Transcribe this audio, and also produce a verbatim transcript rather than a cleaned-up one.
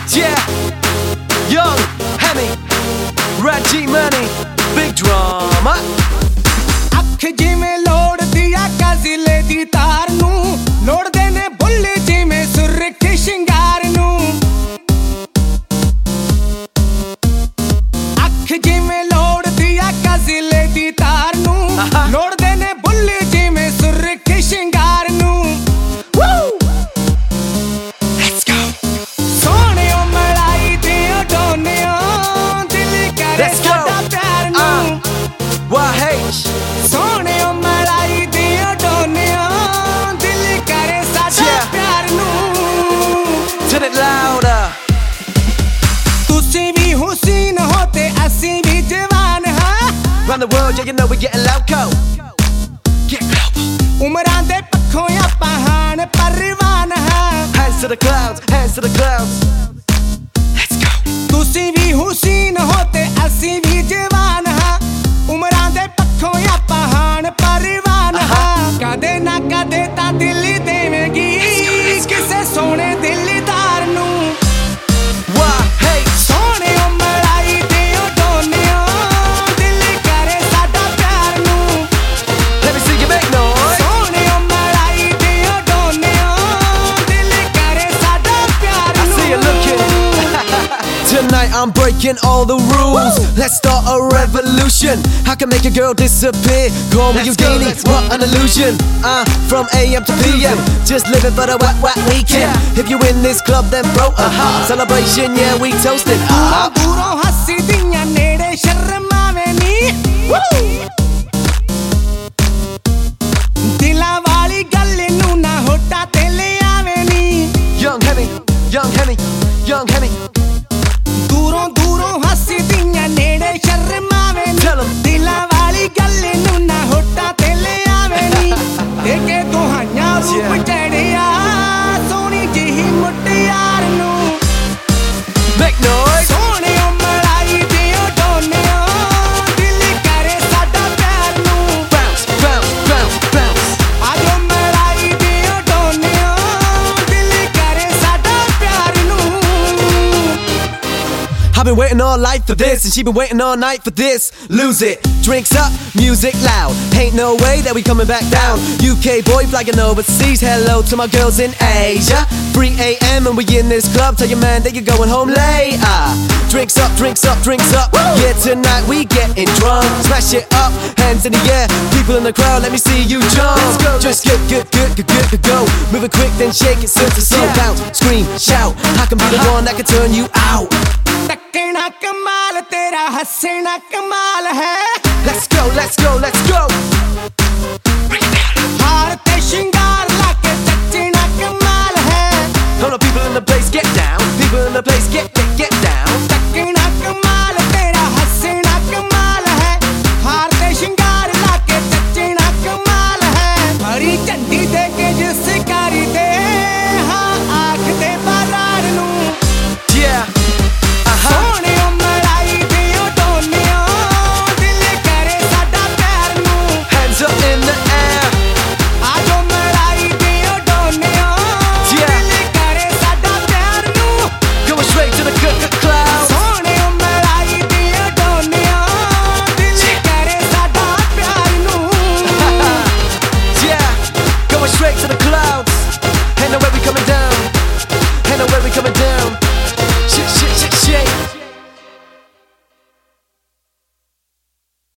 Yeah, Young Hemi, Raji Money, Big Drama. ਅੱਖ ਜਿਵੇਂ ਲੋੜਦੀ ਆ ਕਾਜ਼ਿਲੇ ਦੀ ਤਾਰ ਨੂੰ, ਲੋੜਦੇ ਨੇ ਬੁੱਲੇ ਜਿਵੇਂ ਸੁਰਖੀ ਸ਼ਿੰਗਾਰ ਨੂੰ। ਅੱਖ ਜਿਵੇਂ ਲੋੜਦੀ ਆ ਕਾਜ਼ਿਲੇ ਦੀ ਤਾਰ ਨੂੰ, ਲੋੜਦੇ ਨੇ ਬੁੱਲੇ ਜਿਵੇਂ ਸੁਰਖੀ ਸ਼ਿੰਗਾਰ ਨੂੰ। Let's go. ਸੋਹਣਿਓ ਮਲਾਈ ਦਿਓ ਡੋਨਿਓ, ਦਿਲ ਕਰੇ ਸਾਡਾ ਪਿਆਰ ਨੂੰ। Y H ਸੋਹਣਿਓ ਮਲਾਈ ਦਿਓ ਡੋਨਿਓ, ਦਿਲ ਕਰੇ ਸਾਡਾ ਪਿਆਰ ਨੂੰ। Turn it louder. ਤੁਸੀਂ ਵੀ ਹੁਸੀਨ ਹੋ ਤੇ ਅਸੀਂ ਵੀ ਜਵਾਨ ਹਾਂ। Round the world, yeah, you know we're getting loco. Get global. ਉਮਰਾਂ ਦੇ ਪੱਖੋਂ ਆਪਾਂ ਹਾਣ ਪਰਵਾਨ ਹਾਂ। Hands to the clouds, hands to the clouds. Let's go. ਤੁਸੀਂ ਵੀ ਹੁਸੀਨ ਹੋ ਤੇ ਅਸੀਂ ਵੀ ਜਵਾਨ ਹਾਂ। ਉਮਰਾਂ ਦੇ ਪੱਖੋਂ ਆਪਾਂ ਹਾਣ ਪਰਵਾਨ ਹਾਂ। ਕਦੇ ਨਾ ਕਦੇ ਤਾਂ ਦਿਲ ਦੇਵੇਂਗੀ ਕਿਸੇ ਸੋਹਣੇ ਦਿਲਦਾਰ ਨੂੰ। Y H ਸੋਹਣਿਓ ਮਲਾਈ ਦਿਓ ਡੋਨਿਓ, ਦਿਲ ਕਰੇ ਸਾਡਾ ਪਿਆਰ ਨੂੰ। Let me see you make noise. ਸੋਹਣਿਓ ਮਲਾਈ ਦਿਓ ਡੋਨਿਓ, ਦਿਲ ਕਰੇ ਸਾਡਾ ਪਿਆਰ I ਨੂੰ। see you looking. Tonight I'm breaking all the rules. Woo! Let's start a revolution. I can make a girl disappear. Call me Let's go, Houdini, let's go. what an illusion. Uh, from A M to P M, just living for the whack whack weekend. Yeah. If you in this club, then bro, uh-huh. Celebration, yeah, we toasting. ਦੂਰੋਂ Uh-huh. ਦੂਰੋਂ ਹੱਸਦੀਆਂ ਨੇੜੇ ਸ਼ਰਮਾਵੇ ਨੀ। ਦਿਲਾਂ ਵਾਲੀ ਗੱਲ ਨੂੰ ਨਾ ਹੋਟਾ ਤੇ ਲਿਆਵੇ ਨੀ। Young Hemi, Young Hemi, Young Hemi. ਦੂਰੋਂ ਦੂਰੋਂ ਹੱਸਦੀਆਂ ਨੇੜੇ ਸ਼ਰਮਾਵੇ ਨੀ। Tell 'em. ਦਿਲਾਂ ਵਾਲੀ ਗੱਲ ਨੂੰ ਨਾ ਹੋਟਾ ਤੇ ਲਿਆਵੇ ਨੀ। ਦੇਖੇ ਤੁਹਾਈਆਂ ਰੂਪ Yeah. ਚੜਿਆ ਸੋਹਣੀ ਜਿਹੀ ਮੁਟਿਆਰ ਨੂੰ। Make noise. ਸੋਹਣਿਓ ਮਲਾਈ ਦਿਓ ਡੋਨਿਓ, ਦਿਲ ਕਰੇ ਸਾਡਾ ਪਿਆਰ ਨੂੰ। Bounce, bounce, bounce, bounce. ਆਜੋ ਮਲਾਈ ਦਿਓ ਡੋਨਿਓ, ਦਿਲ ਕਰੇ ਸਾਡਾ ਪਿਆਰ ਨੂੰ। I've been waiting all life for this, and she been waiting all night for this. Lose it, drinks up, music loud. Ain't no way that we coming back down. U K boy flagging overseas. Hello to my girls in Asia. three A M and we in this club. Tell your man that you're going home late. Ah, drinks up, drinks up, drinks up. Woo! Yeah, tonight we getting drunk. Smash it up, hands in the air. People in the crowd, let me see you jump. Let's go, Just get good, good, good, good, good, go. Move it quick, then shake it, sit to slow. Yeah. Bounce, scream, shout. I can be the one that can turn you out. ਤੱਕਣਾ ਕਮਾਲ ਤੇਰਾ, ਹੱਸਣਾ ਕਮਾਲ ਹੈ। Let's go, let's go, let's go. ਹਾਰ ਤੇ ਸ਼ਿੰਗਾਰ ਲਾ ਕੇ ਚੱਚਣਾ ਕਮਾਲ ਹੈ। All the people in the place get down. People in the place get, get, get